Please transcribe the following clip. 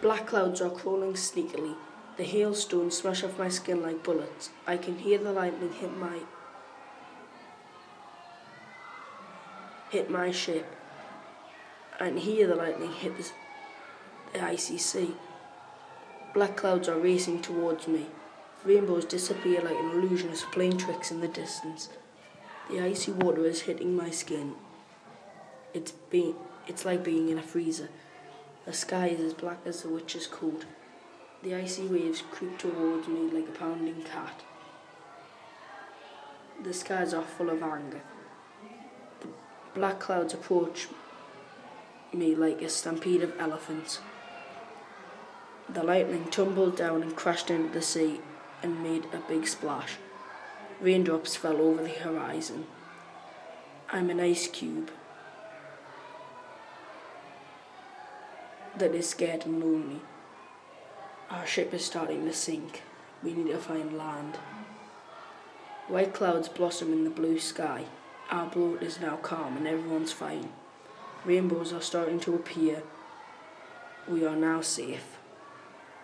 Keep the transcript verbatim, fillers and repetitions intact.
Black clouds are crawling sneakily. The hailstones smash off my skin like bullets. I can hear the lightning hit my hit my ship, and hear the lightning hit the, the icy sea. Black clouds are racing towards me. Rainbows disappear like an illusionist playing tricks in the distance. The icy water is hitting my skin. It's be- it's like being in a freezer. The sky is as black as the witch's coat. The icy waves creep towards me like a pounding cat. The skies are full of anger. The black clouds approach me like a stampede of elephants. The lightning tumbled down and crashed into the sea and made a big splash. Raindrops fell over the horizon. I'm an ice cube that is scared and lonely. Our ship is starting to sink. We need to find land. White clouds blossom in the blue sky. Our boat is now calm and everyone's fine. Rainbows are starting to appear. We are now safe.